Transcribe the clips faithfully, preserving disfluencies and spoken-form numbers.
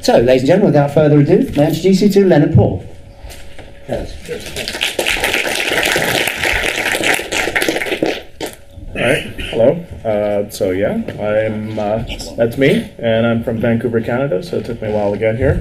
So, ladies and gentlemen, without further ado, may I introduce you to Leonard Paul. Yes. All right, hello. Uh, so yeah, I'm, uh, that's me, and I'm from Vancouver, Canada, so it took me a while to get here.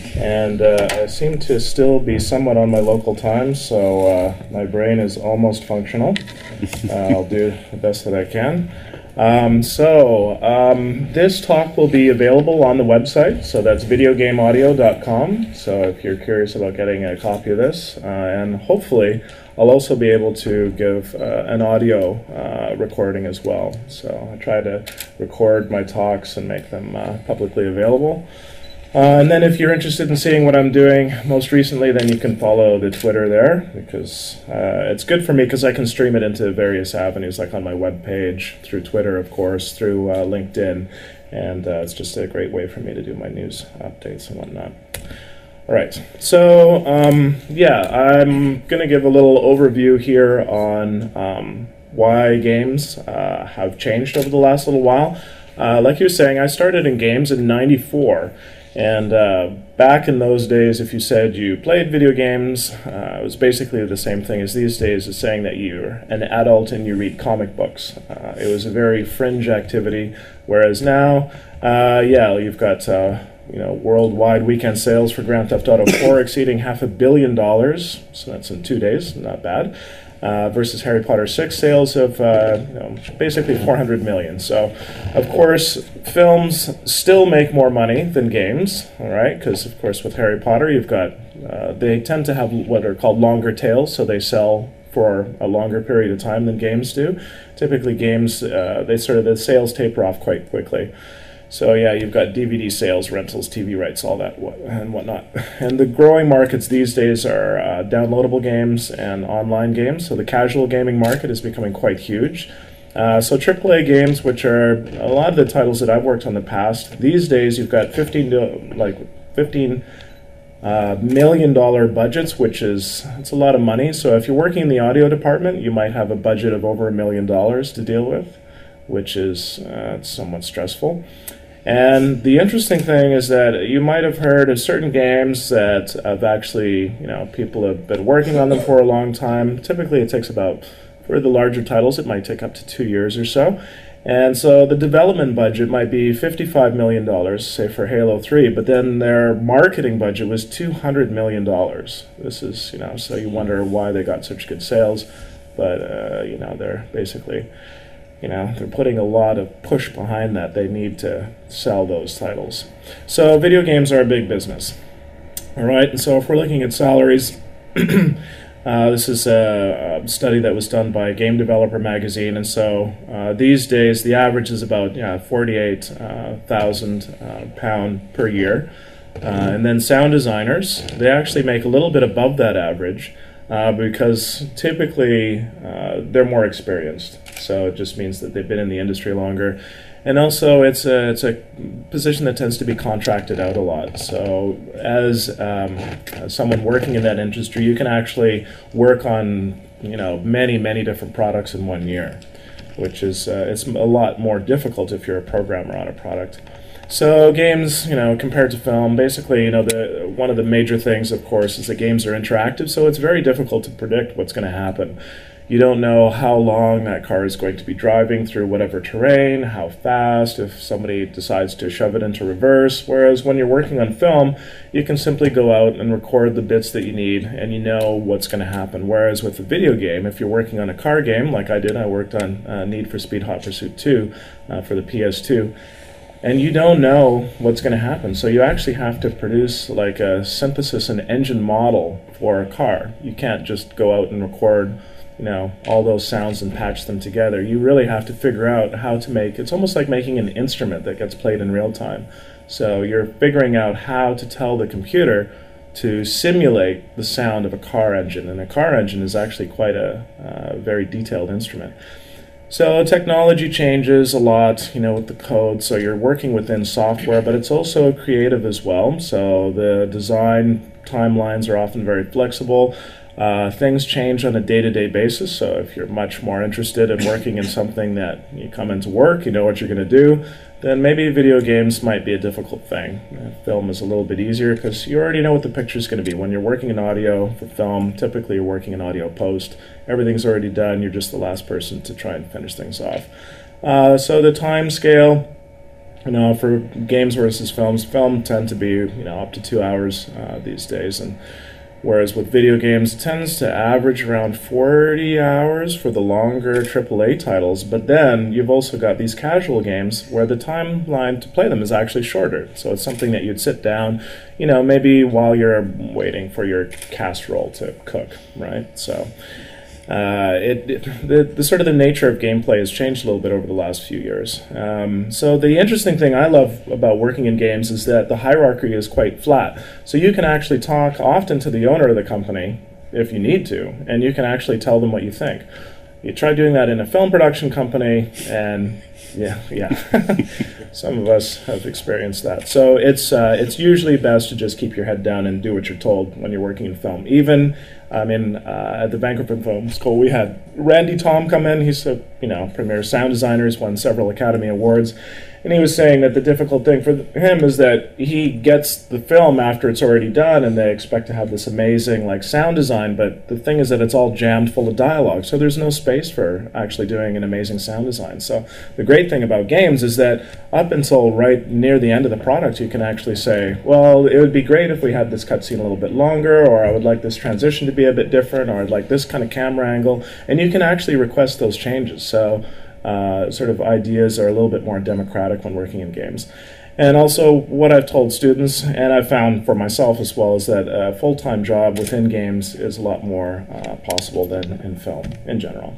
And uh, I seem to still be somewhat on my local time, so uh, my brain is almost functional. Uh, I'll do the best that I can. Um, so, um, this talk will be available on the website, so that's video game audio dot com, so if you're curious about getting a copy of this, uh, and hopefully I'll also be able to give uh, an audio uh, recording as well. So I try to record my talks and make them uh, publicly available. Uh, and then if you're interested in seeing what I'm doing most recently, then you can follow the Twitter there, because uh, it's good for me because I can stream it into various avenues, like on my webpage, through Twitter, of course, through uh, LinkedIn, and uh, it's just a great way for me to do my news updates and whatnot. All right, so um, yeah, I'm going to give a little overview here on um, why games uh, have changed over the last little while. Uh, like you were saying, I started in games in ninety-four. And uh, back in those days, if you said you played video games, uh, it was basically the same thing as these days, as saying that you're an adult and you read comic books. Uh, it was a very fringe activity, whereas now, uh, yeah, you've got uh, you know worldwide weekend sales for Grand Theft Auto four exceeding half a billion dollars, so that's in two days, not bad. Uh, versus Harry Potter six sales of uh, you know, basically four hundred million. So, of course, films still make more money than games, all right? Because, of course, with Harry Potter, you've got, uh, they tend to have what are called longer tails, so they sell for a longer period of time than games do. Typically, games, uh, they sort of, the sales taper off quite quickly. So yeah, you've got D V D sales, rentals, T V rights, all that what, and whatnot. And the growing markets these days are uh, downloadable games and online games. So the casual gaming market is becoming quite huge. Uh, so triple A games, which are a lot of the titles that I've worked on in the past, these days you've got fifteen like fifteen uh, million dollar budgets, which is it's a lot of money. So if you're working in the audio department, you might have a budget of over a million dollars to deal with, which is uh, somewhat stressful. And the interesting thing is that you might have heard of certain games that have actually, you know, people have been working on them for a long time. Typically it takes about, for the larger titles, it might take up to two years or so. And so the development budget might be fifty-five million dollars, say for Halo three, but then their marketing budget was two hundred million dollars. This is, you know, so you wonder why they got such good sales, but, uh, you know, they're basically... You know, they're putting a lot of push behind that. They need to sell those titles. So video games are a big business. All right, and so if we're looking at salaries, uh, this is a, a study that was done by Game Developer Magazine, and so uh, these days the average is about yeah, forty-eight thousand uh, pounds per year. Uh, and then sound designers, they actually make a little bit above that average. Uh, because typically uh, they're more experienced, so it just means that they've been in the industry longer, and also it's a it's a position that tends to be contracted out a lot. So as um, someone working in that industry, you can actually work on you know many many different products in one year, which is uh, it's a lot more difficult if you're a programmer on a product. So games, you know, compared to film, basically, you know, the one of the major things, of course, is that games are interactive, so it's very difficult to predict what's going to happen. You don't know how long that car is going to be driving through whatever terrain, how fast, if somebody decides to shove it into reverse, whereas when you're working on film, you can simply go out and record the bits that you need, and you know what's going to happen. Whereas with a video game, if you're working on a car game, like I did, I worked on uh, Need for Speed Hot Pursuit two uh, for the P S two, and you don't know what's going to happen. So you actually have to produce like a synthesis and engine model for a car. You can't just go out and record, you know, all those sounds and patch them together. You really have to figure out how to make, it's almost like making an instrument that gets played in real time. So you're figuring out how to tell the computer to simulate the sound of a car engine. And a car engine is actually quite a uh, very detailed instrument. So technology changes a lot, you know, with the code. So you're working within software, but it's also creative as well. So the design timelines are often very flexible. Uh, things change on a day-to-day basis, so if you're much more interested in working in something that you come into work, you know what you're going to do, then maybe video games might be a difficult thing. Uh, film is a little bit easier because you already know what the picture is going to be. When you're working in audio for film, typically you're working in audio post. Everything's already done. You're just the last person to try and finish things off. Uh, so the time scale, you know, for games versus films, film tend to be, you know, up to two hours uh, these days, and whereas with video games, it tends to average around forty hours for the longer triple A titles. But then you've also got these casual games where the timeline to play them is actually shorter. So it's something that you'd sit down, you know, maybe while you're waiting for your casserole to cook, right? So uh, it, it the, the sort of the nature of gameplay has changed a little bit over the last few years. Um, so the interesting thing I love about working in games is that the hierarchy is quite flat. So you can actually talk often to the owner of the company if you need to, and you can actually tell them what you think. You try doing that in a film production company, and yeah, yeah, some of us have experienced that. So it's uh, it's usually best to just keep your head down and do what you're told when you're working in film. Even I mean, uh, at the Vancouver Film School, we had Randy Tom come in. He's a you know premier sound designer. He's won several Academy Awards. And he was saying that the difficult thing for him is that he gets the film after it's already done, and they expect to have this amazing like sound design, but the thing is that it's all jammed full of dialogue, so there's no space for actually doing an amazing sound design. So the great thing about games is that up until right near the end of the product, you can actually say, well, it would be great if we had this cutscene a little bit longer, or I would like this transition to be a bit different, or I'd like this kind of camera angle, and you can actually request those changes. So Uh, sort of ideas are a little bit more democratic when working in games. And also what I've told students, and I've found for myself as well, is that a full-time job within games is a lot more uh, possible than in film in general.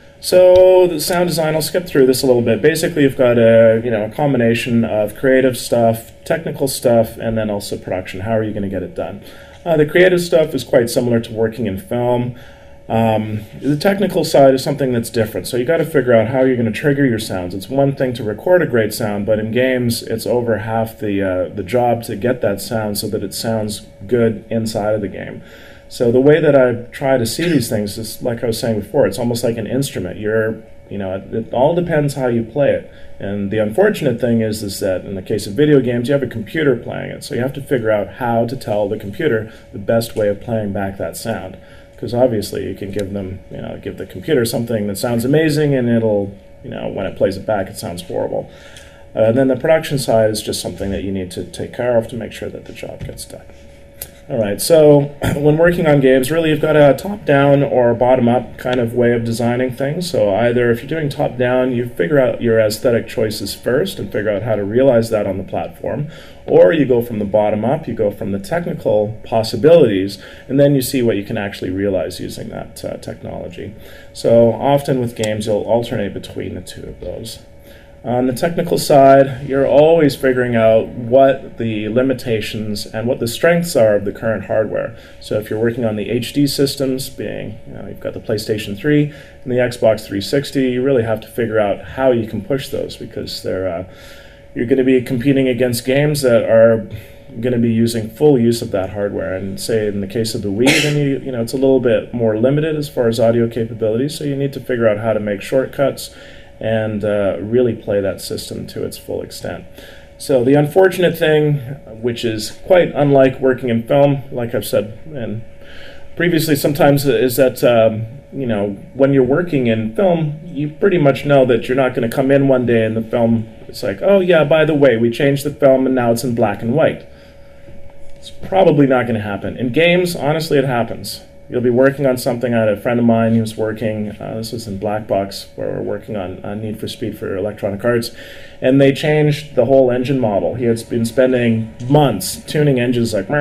So the sound design, I'll skip through this a little bit. Basically, you've got a, you know, a combination of creative stuff, technical stuff, and then also production. How are you going to get it done? Uh, the creative stuff is quite similar to working in film. Um, the technical side is something that's different, so you got to figure out how you're going to trigger your sounds. It's one thing to record a great sound, but in games, it's over half the uh, the job to get that sound so that it sounds good inside of the game. So the way that I try to see these things is, like I was saying before, it's almost like an instrument. You're, you know, it, it all depends how you play it. And the unfortunate thing is, is that in the case of video games, you have a computer playing it, so you have to figure out how to tell the computer the best way of playing back that sound. Because obviously you can give them, you know, give the computer something that sounds amazing, and it'll, you know, when it plays it back, it sounds horrible. Uh, and then the production side is just something that you need to take care of to make sure that the job gets done. All right, so when working on games, really you've got a top-down or bottom-up kind of way of designing things. So either if you're doing top-down, you figure out your aesthetic choices first and figure out how to realize that on the platform, or you go from the bottom up, you go from the technical possibilities, and then you see what you can actually realize using that uh, technology. So often with games, you'll alternate between the two of those. On the technical side, you're always figuring out what the limitations and what the strengths are of the current hardware. So if you're working on the H D systems, being, you know, you've got the PlayStation three and the Xbox three sixty, you really have to figure out how you can push those, because they're, uh, you're going to be competing against games that are going to be using full use of that hardware. And say in the case of the Wii, then you, you know, it's a little bit more limited as far as audio capabilities, so you need to figure out how to make shortcuts and uh, really play that system to its full extent. So the unfortunate thing, which is quite unlike working in film, like I've said and previously sometimes, is that um, you know, when you're working in film, you pretty much know that you're not going to come in one day and the film, it's like, oh yeah, by the way, we changed the film and now it's in black and white. It's probably not going to happen. In games, honestly, it happens. You'll be working on something. I had a friend of mine who was working, uh, this was in Black Box, where we're working on, on Need for Speed for Electronic Arts, and they changed the whole engine model. He had been spending months tuning engines like, you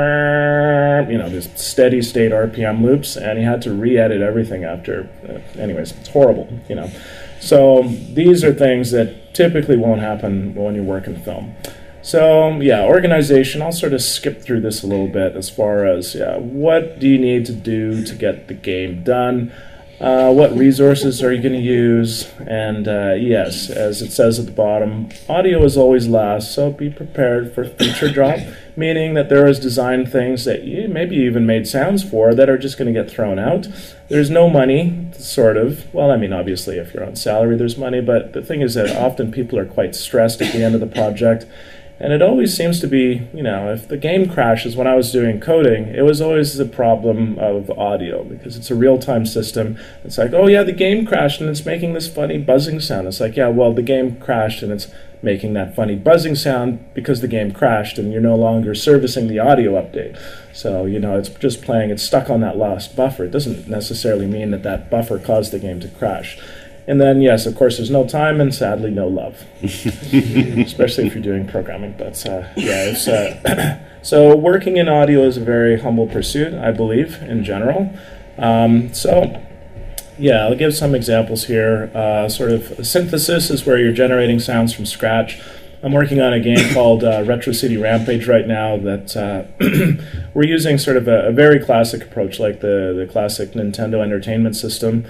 know, this steady state R P M loops, and he had to re-edit everything after. Uh, anyways, it's horrible, you know. So these are things that typically won't happen when you work in film. So yeah, organization, I'll sort of skip through this a little bit as far as yeah, what do you need to do to get the game done, uh, what resources are you going to use, and uh, yes, as it says at the bottom, audio is always last, so be prepared for feature drop, meaning that there was designed things that you maybe even made sounds for that are just going to get thrown out. There's no money, sort of. Well, I mean, obviously, if you're on salary, there's money, but the thing is that often people are quite stressed at the end of the project. And it always seems to be, you know, if the game crashes, when I was doing coding, it was always the problem of audio because it's a real-time system. It's like, oh yeah, the game crashed and it's making this funny buzzing sound. It's like, yeah, well, the game crashed and it's making that funny buzzing sound because the game crashed and you're no longer servicing the audio update. So, you know, it's just playing, it's stuck on that last buffer. It doesn't necessarily mean that that buffer caused the game to crash. And then, yes, of course, there's no time and sadly no love, especially if you're doing programming. But uh, yeah, it's, uh, so working in audio is a very humble pursuit, I believe, in general. Um, so yeah, I'll give some examples here. Uh, sort of synthesis is where you're generating sounds from scratch. I'm working on a game called uh, Retro City Rampage right now that uh, we're using sort of a, a very classic approach like the, the classic Nintendo Entertainment System.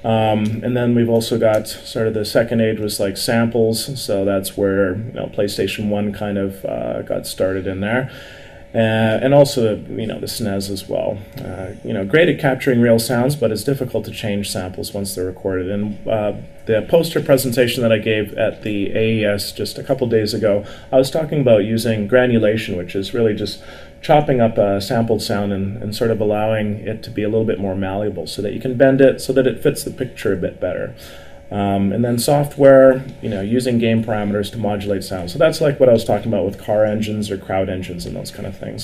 Um, and then we've also got sort of the second age was like samples, so that's where you know, PlayStation one kind of uh, got started in there. Uh, and also, you know, the S N E S as well. Uh, you know, great at capturing real sounds, but it's difficult to change samples once they're recorded. And uh, the poster presentation that I gave at the A E S just a couple days ago, I was talking about using granulation, which is really just chopping up a sampled sound and, and sort of allowing it to be a little bit more malleable so that you can bend it so that it fits the picture a bit better. Um, and then software, you know, using game parameters to modulate sound. So that's like what I was talking about with car engines or crowd engines and those kind of things.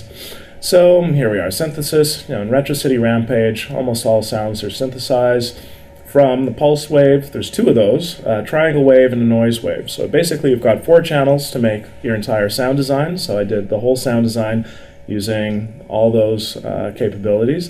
So here we are, synthesis. You know, in Retro City Rampage, almost all sounds are synthesized from the pulse wave. There's two of those, a triangle wave and a noise wave. So basically you've got four channels to make your entire sound design. So I did the whole sound design using all those uh, capabilities.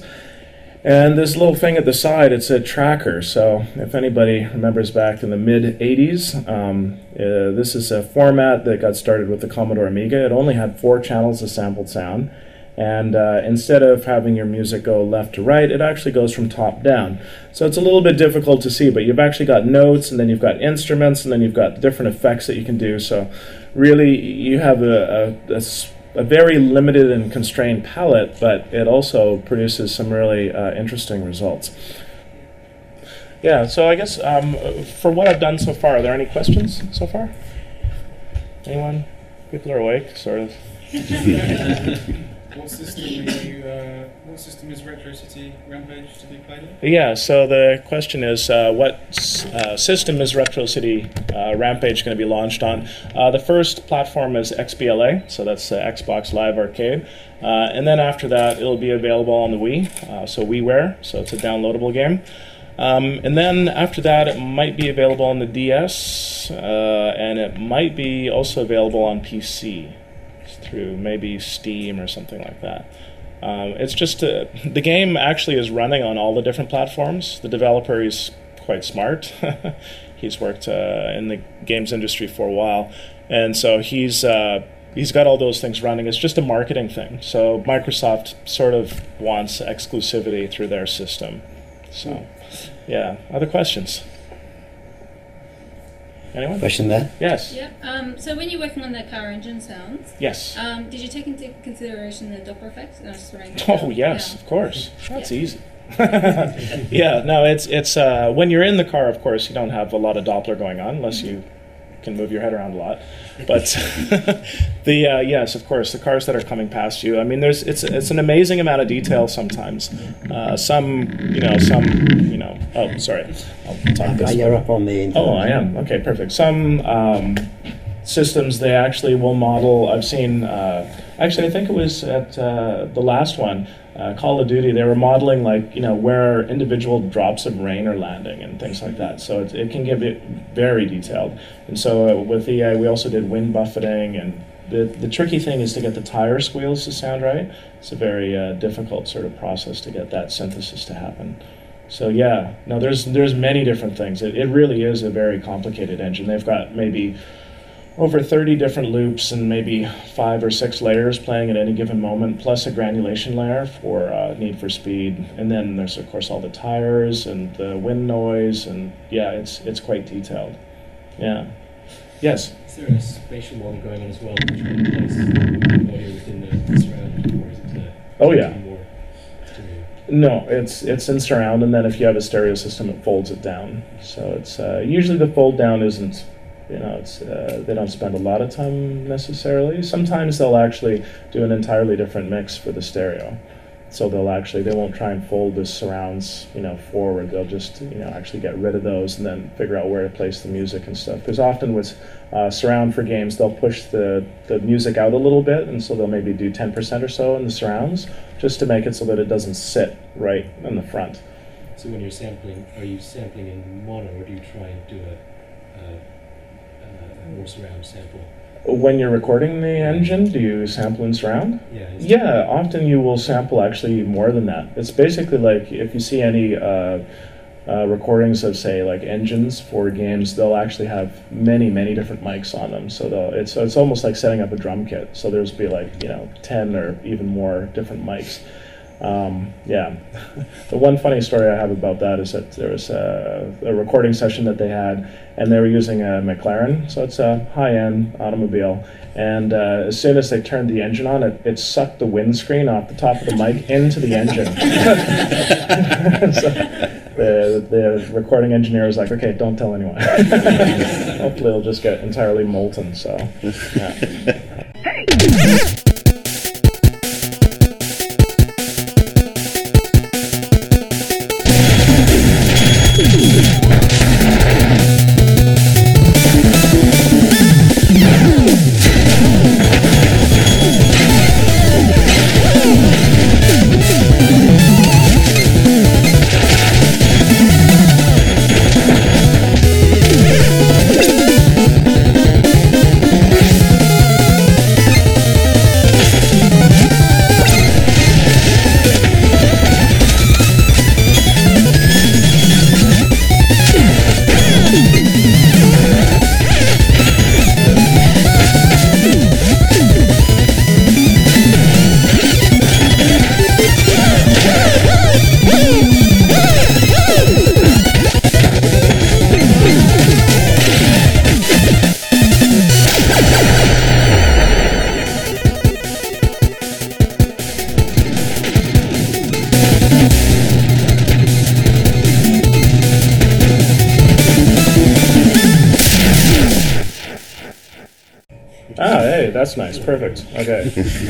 And this little thing at the side, it's a tracker. So if anybody remembers back in the mid eighties, um, uh, this is a format that got started with the Commodore Amiga. It only had four channels of sampled sound. And uh, instead of having your music go left to right, it actually goes from top down. So it's a little bit difficult to see, but you've actually got notes, and then you've got instruments, and then you've got different effects that you can do. So really, you have a, a, a a very limited and constrained palette, but it also produces some really uh, interesting results. Yeah, so I guess um, for what I've done so far, are there any questions so far? Anyone? People are awake, sort of. What system are you, uh, what system is Retro City Rampage to be played on? Yeah, so the question is, uh, what uh, system is Retro City uh, Rampage going to be launched on? Uh, the first platform is X B L A, so that's uh, Xbox Live Arcade. Uh, and then after that, it'll be available on the Wii, uh, so WiiWare, so it's a downloadable game. Um, and then after that, it might be available on the D S, uh, and it might be also available on P C. Through maybe Steam or something like that. Um, it's just uh, the game actually is running on all the different platforms. The developer is quite smart. He's worked uh, in the games industry for a while, and so he's uh, he's got all those things running. It's just a marketing thing. So Microsoft sort of wants exclusivity through their system. So, yeah. Other questions? Anyone? Question there? Yes. Yeah. Um, so when you're working on the car engine sounds, Yes. um, did you take into consideration the Doppler effect? No, just wondering. Oh yes, Yeah. of course. That's Yeah. easy. Yeah, no, it's it's uh, when you're in the car, of course, you don't have a lot of Doppler going on unless you can move your head around a lot. But the uh, yes, of course, the cars that are coming past you. I mean, there's it's it's an amazing amount of detail sometimes. Uh, some you know some you know. Oh, sorry. I'll talk this. You're up on the. Oh, I am. Okay, perfect. Some um, systems they actually will model. I've seen. Uh, actually, I think it was at uh, the last one. Uh, Call of Duty, they were modeling like, you know, where individual drops of rain are landing and things like that. So it, it can give it very detailed. And so uh, with E A, we also did wind buffeting, and the, the tricky thing is to get the tire squeals to sound right. It's a very uh, difficult sort of process to get that synthesis to happen. So yeah, no, there's there's many different things. It, it really is a very complicated engine. They've got maybe over thirty different loops and maybe five or six layers playing at any given moment, plus a granulation layer for uh, Need for Speed. And then there's, of course, all the tires and the wind noise, and yeah, it's it's quite detailed. Yeah. Yes? Is there a spatial one going on as well, which can place audio within the Oh, yeah. More stereo. No, it's it's in surround, and then if you have a stereo system, it folds it down. So it's uh, usually the fold down isn't, you know, it's uh, they don't spend a lot of time necessarily. Sometimes they'll actually do an entirely different mix for the stereo. So they'll actually, they won't try and fold the surrounds, you know, forward. They'll just, you know, actually get rid of those and then figure out where to place the music and stuff. Because often with uh, surround for games, they'll push the, the music out a little bit, and so they'll maybe do ten percent or so in the surrounds, just to make it so that it doesn't sit right in the front. So when you're sampling, are you sampling in mono, or do you try and do a, a, a more surround sample? When you're recording the engine, do you sample in surround? Yeah. is- Yeah, often you will sample actually more than that. It's basically like if you see any uh, uh, recordings of, say, like engines for games, they'll actually have many, many different mics on them. So they'll, it's it's almost like setting up a drum kit. So there's be like, you know, ten or even more different mics. Um, yeah. The one funny story I have about that is that there was a, a recording session that they had, and they were using a McLaren, so it's a high-end automobile. And uh, as soon as they turned the engine on, it, it sucked the windscreen off the top of the mic into the engine. So the, the recording engineer was like, okay, don't tell anyone. Hopefully it'll just get entirely molten, so yeah. Ah, hey, that's nice. Perfect. Okay.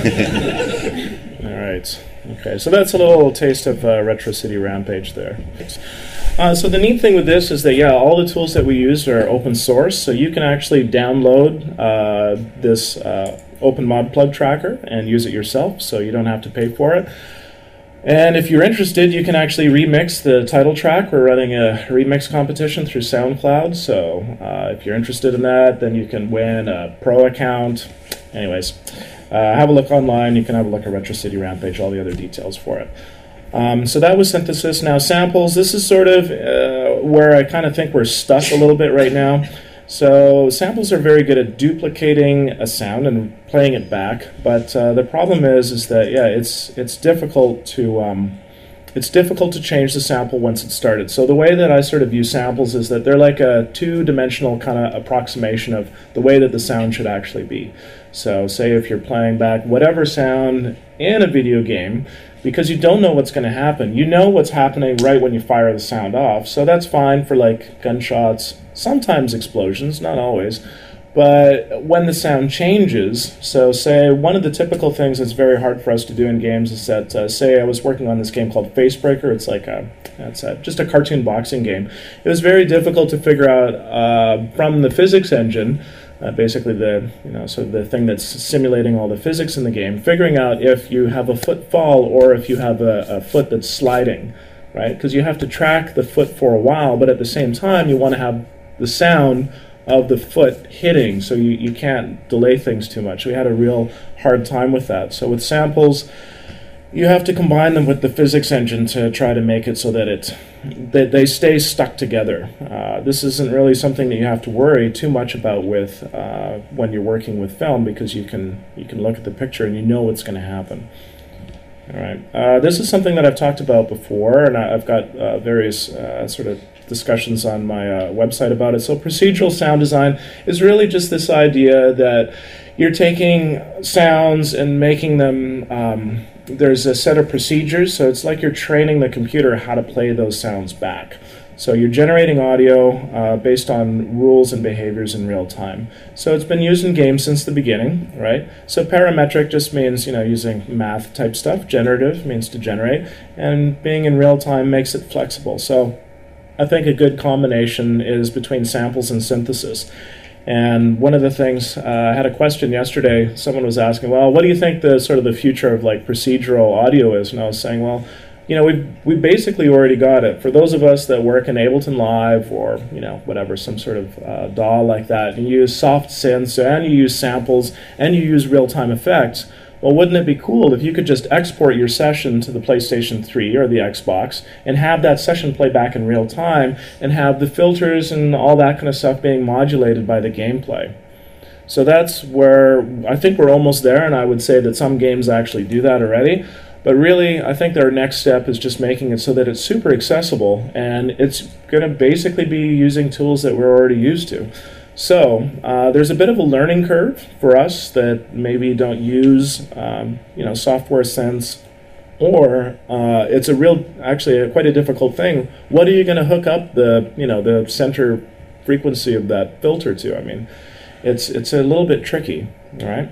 All right. Okay, so that's a little taste of uh, Retro City Rampage there. Uh, so the neat thing with this is that, yeah, all the tools that we use are open source, so you can actually download uh, this uh, Open Mod Plug Tracker and use it yourself, so you don't have to pay for it. And if you're interested, you can actually remix the title track. We're running a remix competition through SoundCloud, so uh, if you're interested in that, then you can win a pro account. Anyways, uh, have a look online. You can have a look at Retro City Rampage, all the other details for it. Um, so that was synthesis. Now samples, this is sort of uh, where I kind of think we're stuck a little bit right now. So samples are very good at duplicating a sound and playing it back, but uh, the problem is is that yeah, it's it's difficult to um, it's difficult to change the sample once it's started. So the way that I sort of view samples is that they're like a two-dimensional kind of approximation of the way that the sound should actually be. So say if you're playing back whatever sound in a video game, because you don't know what's going to happen. You know what's happening right when you fire the sound off, so that's fine for like gunshots, sometimes explosions, not always. But when the sound changes, so say one of the typical things that's very hard for us to do in games is that, uh, say I was working on this game called Facebreaker, it's like a, it's a, just a cartoon boxing game. It was very difficult to figure out uh, from the physics engine, Uh, basically the you know so the thing that's simulating all the physics in the game, figuring out if you have a foot fall or if you have a, a foot that's sliding, right? Because you have to track the foot for a while, but at the same time you want to have the sound of the foot hitting, so you, you can't delay things too much. We had a real hard time with that. So with samples, you have to combine them with the physics engine to try to make it so that it that they stay stuck together. Uh, this isn't really something that you have to worry too much about with uh, when you're working with film, because you can you can look at the picture and you know what's going to happen. All right. Uh, this is something that I've talked about before, and I, I've got uh, various uh, sort of discussions on my uh, website about it. So procedural sound design is really just this idea that you're taking sounds and making them, um, there's a set of procedures, so it's like you're training the computer how to play those sounds back. So you're generating audio uh, based on rules and behaviors in real time. So it's been used in games since the beginning, right? So parametric just means, you know, using math type stuff. Generative means to generate. And being in real time makes it flexible. So I think a good combination is between samples and synthesis. And one of the things, uh, I had a question yesterday, someone was asking, well, what do you think the sort of the future of like procedural audio is? And I was saying, well, you know, we've, we basically already got it. For those of us that work in Ableton Live or, you know, whatever, some sort of uh, D A W like that, and you use soft synths and you use samples and you use real-time effects, well, wouldn't it be cool if you could just export your session to the PlayStation three or the Xbox and have that session play back in real time and have the filters and all that kind of stuff being modulated by the gameplay? So that's where I think we're almost there, and I would say that some games actually do that already. But really, I think our next step is just making it so that it's super accessible, and it's going to basically be using tools that we're already used to. So uh, there's a bit of a learning curve for us that maybe don't use um, you know, software sense, or uh, it's a real, actually a, quite a difficult thing. What are you going to hook up the, you know, the center frequency of that filter to? I mean, it's it's a little bit tricky, right?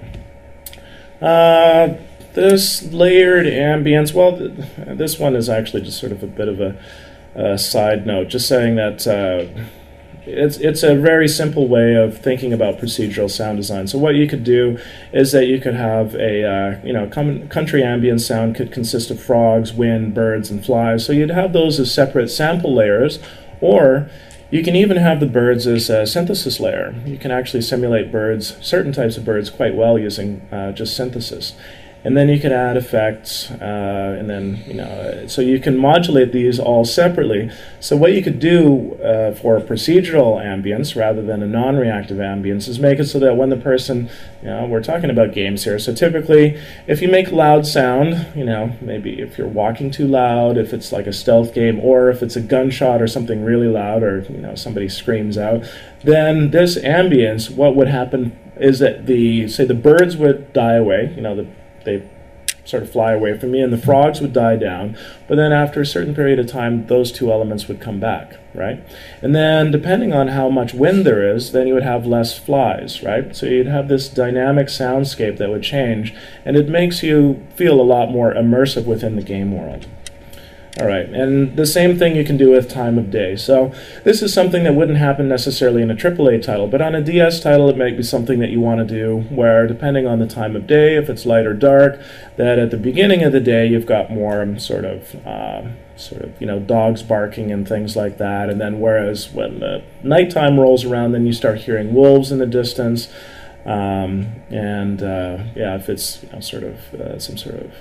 Uh, This layered ambience, well, th this one is actually just sort of a bit of a, a side note, just saying that uh, it's, it's a very simple way of thinking about procedural sound design. So what you could do is that you could have a, uh, you know, com country ambience sound could consist of frogs, wind, birds, and flies. So you'd have those as separate sample layers, or you can even have the birds as a synthesis layer. You can actually simulate birds, certain types of birds, quite well using uh, just synthesis. And then you can add effects, uh, and then, you know, so you can modulate these all separately. So what you could do uh, for procedural ambience rather than a non-reactive ambience is make it so that when the person, you know, we're talking about games here, so typically if you make loud sound, you know, maybe if you're walking too loud, if it's like a stealth game, or if it's a gunshot or something really loud, or, you know, somebody screams out, then this ambience, what would happen is that the, say the birds would die away, you know, the they sort of fly away from me, and the frogs would die down, but then after a certain period of time those two elements would come back, right? And then depending on how much wind there is, then you would have less flies, right? So you'd have this dynamic soundscape that would change, and it makes you feel a lot more immersive within the game world. All right, and the same thing you can do with time of day. So this is something that wouldn't happen necessarily in a triple A title, but on a D S title it might be something that you want to do where, depending on the time of day, if it's light or dark, that at the beginning of the day you've got more sort of, uh, sort of, you know, dogs barking and things like that, and then whereas when the nighttime rolls around, then you start hearing wolves in the distance. Um, and uh, yeah, if it's, you know, sort of uh, some sort of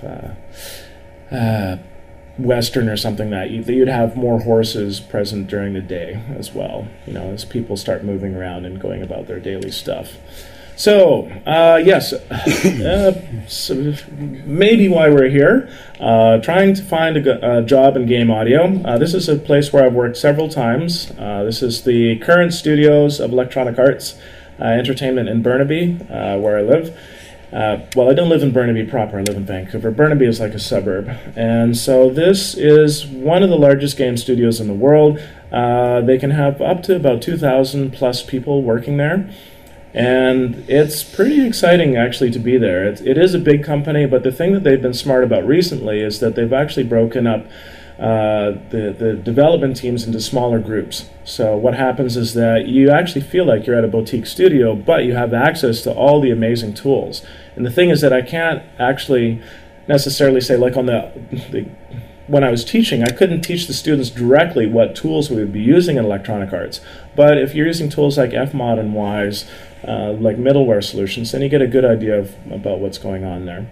uh, uh, Western or something, that you, you'd have more horses present during the day as well, you know, as people start moving around and going about their daily stuff. So, uh, yes, uh, so maybe why we're here, uh, trying to find a, a job in game audio. Uh, this is a place where I've worked several times. Uh, this is the current studios of Electronic Arts uh, Entertainment in Burnaby, uh, where I live. Uh, well, I don't live in Burnaby proper, I live in Vancouver. Burnaby is like a suburb. And so this is one of the largest game studios in the world. Uh, they can have up to about two thousand plus people working there. And it's pretty exciting actually to be there. It, it is a big company, but the thing that they've been smart about recently is that they've actually broken up Uh, the, the development teams into smaller groups. So what happens is that you actually feel like you're at a boutique studio, but you have access to all the amazing tools. And the thing is that I can't actually necessarily say, like on the, the when I was teaching, I couldn't teach the students directly what tools we would be using in Electronic Arts. But if you're using tools like F mod and Wwise, uh, like middleware solutions, then you get a good idea of, about what's going on there.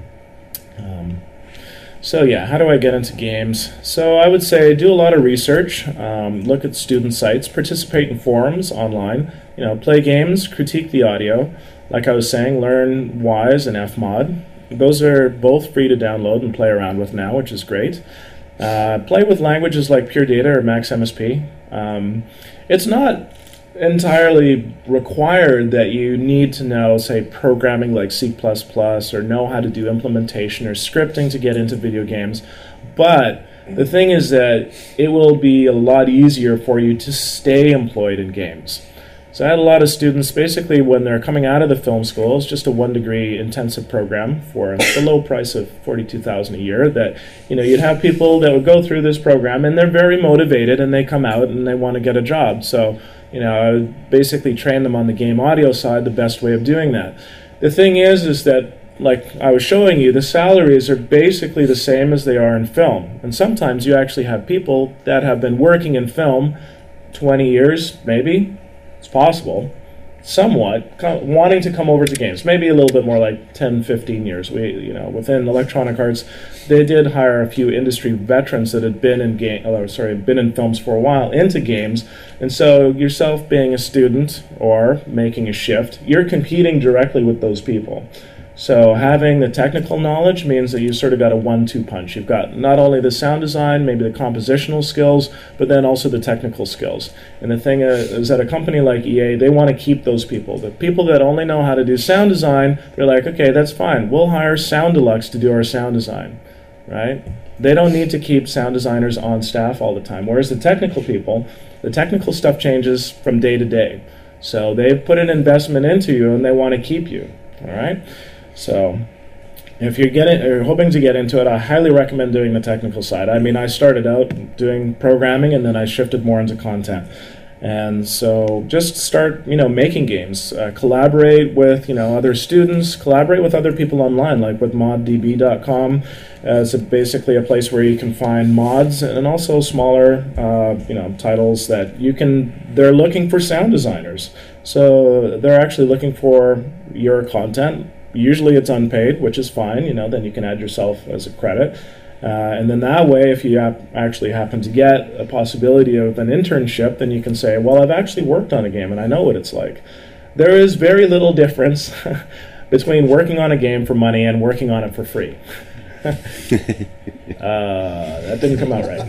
Um, So yeah, how do I get into games? So I would say do a lot of research, um, look at student sites, participate in forums online, you know, play games, critique the audio. Like I was saying, learn Wwise and F mod. Those are both free to download and play around with now, which is great. Uh, play with languages like Pure Data or Max M S P. Um, it's not entirely required that you need to know, say, programming like C plus plus or know how to do implementation or scripting to get into video games. But the thing is that it will be a lot easier for you to stay employed in games. So I had a lot of students, basically when they're coming out of the film school, it's just a one degree intensive program for the low price of forty-two thousand dollars a year, that, you know, you'd have people that would go through this program and they're very motivated and they come out and they want to get a job. So, you know, I would basically train them on the game audio side, the best way of doing that. The thing is, is that, like I was showing you, the salaries are basically the same as they are in film. And sometimes you actually have people that have been working in film twenty years, maybe. It's possible, somewhat, co- wanting to come over to games. Maybe a little bit more, like ten, fifteen years. We, you know, within Electronic Arts, they did hire a few industry veterans that had been in game, oh, sorry, been in films for a while into games. And so yourself being a student or making a shift, you're competing directly with those people. So having the technical knowledge means that you sort of got a one two punch. You've got not only the sound design, maybe the compositional skills, but then also the technical skills. And the thing is, is that a company like E A, they want to keep those people. The people that only know how to do sound design, they're like, okay, that's fine. We'll hire Sound Deluxe to do our sound design, right? They don't need to keep sound designers on staff all the time. Whereas the technical people, the technical stuff changes from day to day. So they've put an investment into you and they want to keep you, all right? So if you're getting or hoping to get into it, I highly recommend doing the technical side. I mean, I started out doing programming and then I shifted more into content. And so just start, you know, making games. Uh, collaborate with, you know, other students. Collaborate with other people online, like with mod D B dot com. Uh, it's a, basically a place where you can find mods and also smaller, uh, you know, titles that you can. They're looking for sound designers, so they're actually looking for your content. Usually it's unpaid, which is fine. You know, then you can add yourself as a credit. Uh, and then that way, if you ap- actually happen to get a possibility of an internship, then you can say, well, I've actually worked on a game and I know what it's like. There is very little difference between working on a game for money and working on it for free. uh, that didn't come out right.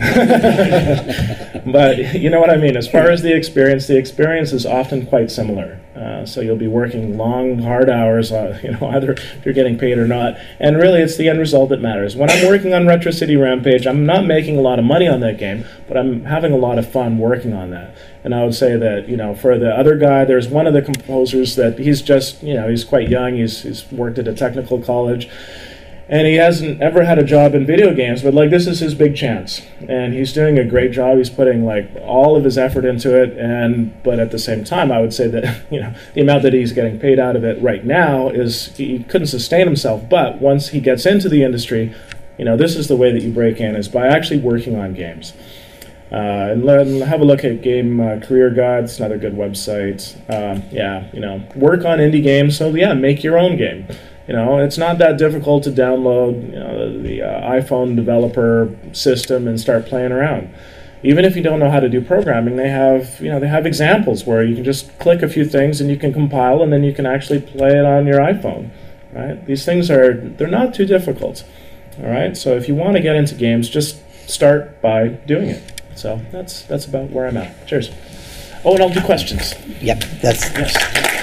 But you know what I mean. As far as the experience, the experience is often quite similar. Uh, so you'll be working long, hard hours, uh, you know, either if you're getting paid or not. And really, it's the end result that matters. When I'm working on Retro City Rampage, I'm not making a lot of money on that game, but I'm having a lot of fun working on that. And I would say that, you know, for the other guy, there's one of the composers that he's just, you know, he's quite young. He's he's worked at a technical college. And he hasn't ever had a job in video games, but like this is his big chance. And he's doing a great job. He's putting like all of his effort into it. And but at the same time, I would say that, you know, the amount that he's getting paid out of it right now is he couldn't sustain himself. But once he gets into the industry, you know, this is the way that you break in, is by actually working on games. Uh, and learn, have a look at Game uh, Career Guide. It's another good website. Um, yeah, you know, work on indie games. So yeah, make your own game. You know, it's not that difficult to download, you know, the, the uh, iPhone developer system and start playing around. Even if you don't know how to do programming, they have, you know, they have examples where you can just click a few things and you can compile, and then you can actually play it on your iPhone. Right? These things are, they're not too difficult. All right. So if you want to get into games, just start by doing it. So that's that's about where I'm at. Cheers. Oh, and I'll do questions. Yep, that's Yes.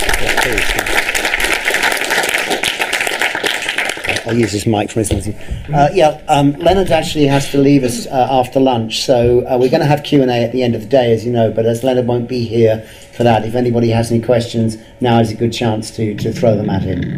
I'll use this mic for instance. Uh, yeah, um, Leonard actually has to leave us uh, after lunch, so uh, we're going to have Q and A at the end of the day, as you know, but as Leonard won't be here for that, if anybody has any questions, now is a good chance to, to throw them at him.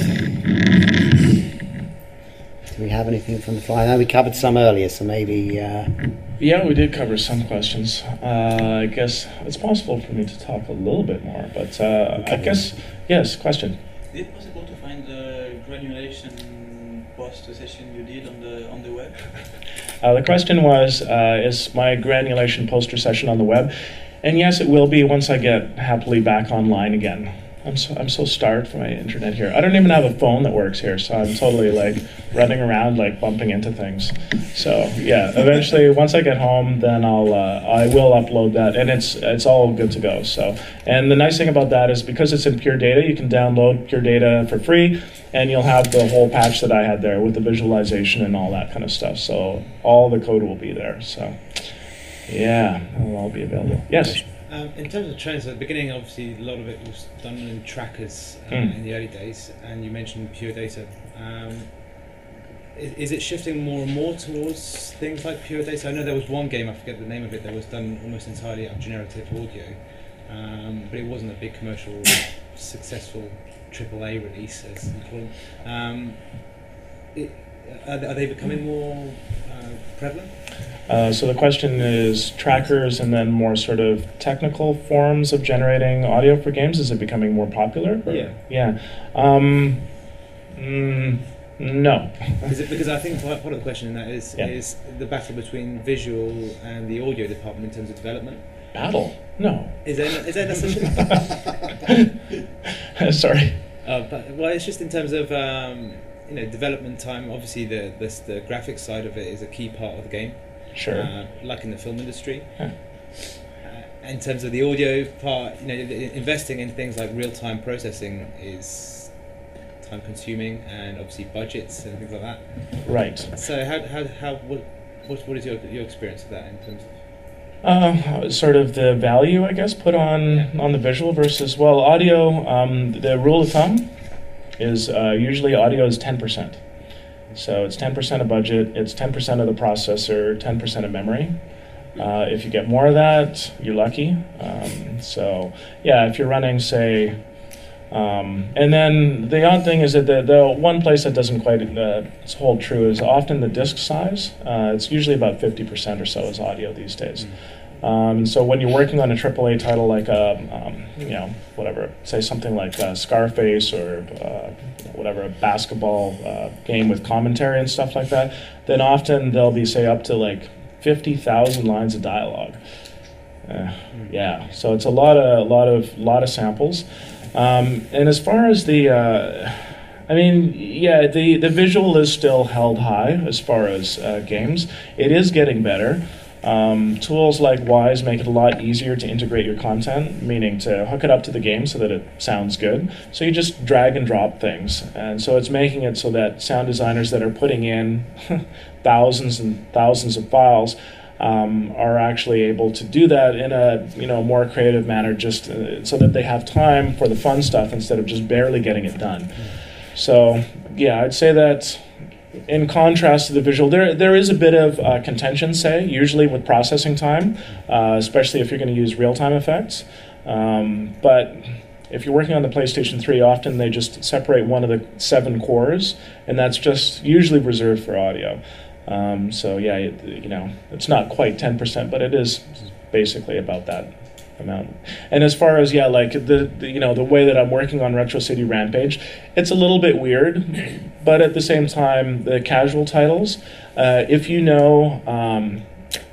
Do we have anything from the fly? I know we covered some earlier, so maybe... Uh... Yeah, we did cover some questions. Uh, I guess it's possible for me to talk a little bit more, but uh, I guess, yes, question. Is it possible to find the granulation poster session you did on the on the web? Uh, the question was, uh, is my granulation poster session on the web? And yes, it will be once I get happily back online again. I'm so I'm so starved for my internet here. I don't even have a phone that works here, so I'm totally like running around like bumping into things. So yeah, eventually once I get home, then I'll uh, I will upload that, and it's it's all good to go. So, and the nice thing about that is because it's in Pure Data, you can download Pure Data for free, and you'll have the whole patch that I had there with the visualization and all that kind of stuff. So all the code will be there. So yeah, it'll all be available. Yes. Um, in terms of trends, at the beginning, obviously, a lot of it was done in trackers um, Mm. in the early days, and you mentioned Pure Data. Um, is, is it shifting more and more towards things like Pure Data? I know there was one game, I forget the name of it, that was done almost entirely out of generative audio, um, but it wasn't a big commercial, successful triple A release, as you call them. Um, it, are, they- are they becoming more uh, prevalent? Uh, so the question is trackers and then more sort of technical forms of generating audio for games. Is it becoming more popular? Or- Yeah. Yeah. Um, mm, no. Is it because I think part part of the question in that is Yeah. is the battle between visual and the audio department in terms of development. Battle? No. Is there is there necessarily? Sorry. uh, but, well, it's just in terms of um, you know development time. Obviously, the, the the graphics side of it is a key part of the game. Sure. Uh, like in the film industry. Yeah. Uh, in terms of the audio part, you know, the- investing in things like real-time processing is time-consuming, and obviously budgets and things like that. Right. So, how how how what what, what is your your experience of that in terms of? Uh, sort of the value, I guess, put on on the visual versus well, audio. Um, the rule of thumb is uh, usually audio is ten percent. So it's ten percent of budget, it's ten percent of the processor, ten percent of memory. Uh, if you get more of that, you're lucky. Um, so yeah, if you're running, say, um, and then the odd thing is that the, the one place that doesn't quite uh, hold true is often the disk size. Uh, it's usually about fifty percent or so is audio these days. Um, so when you're working on a triple A title like a, um, you know, whatever, say something like uh, Scarface or uh, whatever, a basketball uh, game with commentary and stuff like that, then often there'll be, say, up to like fifty thousand lines of dialogue. Uh, yeah, so it's a lot of, a lot of, lot of samples. Um, and as far as the, uh, I mean, yeah, the, the visual is still held high as far as uh, games. It is getting better. Um, tools like Wise make it a lot easier to integrate your content, meaning to hook it up to the game so that it sounds good. So you just drag and drop things. And so it's making it so that sound designers that are putting in thousands and thousands of files um, are actually able to do that in a you know more creative manner, just uh, so that they have time for the fun stuff instead of just barely getting it done. So yeah, I'd say that in contrast to the visual, there there is a bit of uh, contention, say, usually with processing time, uh, especially if you're going to use real-time effects. Um, but if you're working on the PlayStation three, often they just separate one of the seven cores, and that's just usually reserved for audio. Um, so yeah, it, you know, it's not quite ten percent, but it is basically about that amount. And as far as yeah, like the, the you know the way that I'm working on Retro City Rampage, it's a little bit weird, but at the same time, the casual titles, uh, if you know, um,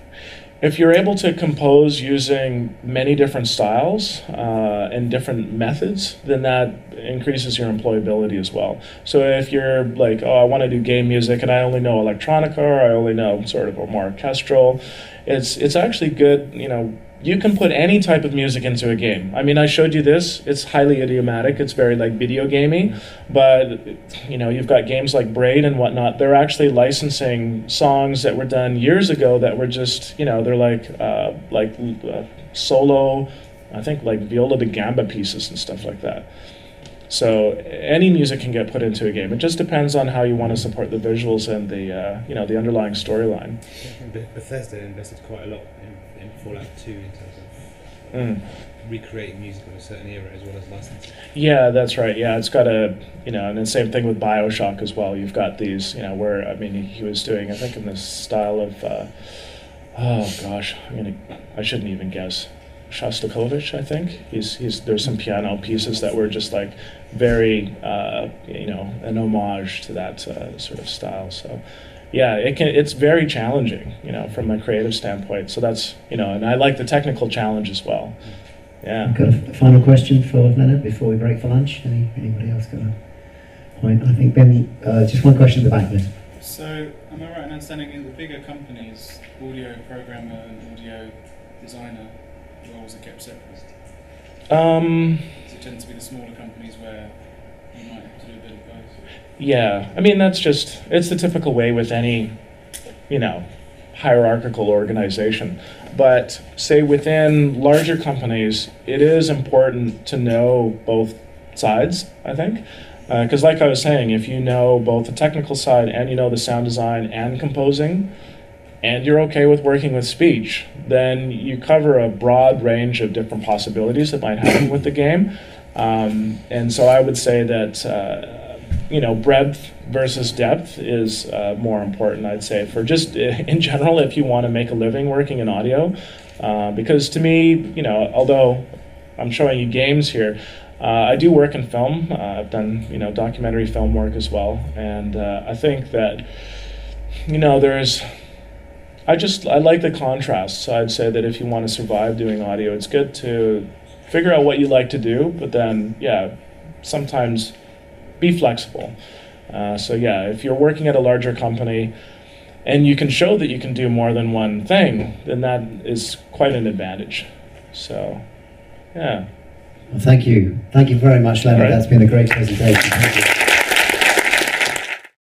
if you're able to compose using many different styles uh, and different methods, then that increases your employability as well. So if you're like, oh, I want to do game music and I only know electronica, or I only know sort of a more orchestral, it's it's actually good, you know. You can put any type of music into a game. I mean, I showed you this. It's highly idiomatic. It's very like video gamey. But, you know, you've got games like Braid and whatnot. They're actually licensing songs that were done years ago that were just, you know, they're like uh, like uh, solo, I think like viola da gamba pieces and stuff like that. So any music can get put into a game. It just depends on how you want to support the visuals and the, uh, you know, the underlying storyline. Be- Bethesda invested quite a lot in, in Fallout two in terms of Mm. recreating music of a certain era as well as licensing. Yeah, that's right. Yeah, it's got a, you know, and the same thing with BioShock as well. You've got these, you know, where, I mean, he was doing, I think in the style of, uh, oh gosh, I mean, I shouldn't even guess. Shostakovich, I think. He's, he's, there's some piano pieces that were just like very, uh, you know, an homage to that uh, sort of style. So, yeah, it can, it's very challenging, you know, from a creative standpoint. So that's, you know, and I like the technical challenge as well. Yeah. Got a, a final question for Leonard before we break for lunch? Any, anybody else got a point? I think Ben, uh, just one question at the back, please. So, am I right in understanding in the bigger companies, audio programmer and audio designer roles are kept separate? Um, Does it tend to be the smaller companies where you might have to do a bit of both? yeah. I mean, that's just, it's the typical way with any, you know, hierarchical organization. But say within larger companies, it is important to know both sides, I think. Because like I was saying, if you know both the technical side and you know the sound design and composing, and you're okay with working with speech, then you cover a broad range of different possibilities that might happen with the game. Um, and so I would say that, uh, you know, breadth versus depth is uh, more important, I'd say, for just in general, if you want to make a living working in audio. Uh, because to me, you know, although I'm showing you games here, uh, I do work in film. Uh, I've done, you know, documentary film work as well. And uh, I think that, you know, there's, I just, I like the contrast. So I'd say that if you want to survive doing audio, it's good to figure out what you like to do, but then, yeah, sometimes be flexible. Uh, so yeah, if you're working at a larger company and you can show that you can do more than one thing, then that is quite an advantage. So, yeah. Well, thank you. Thank you very much, Leonard. Right. That's been a great presentation. Thank you.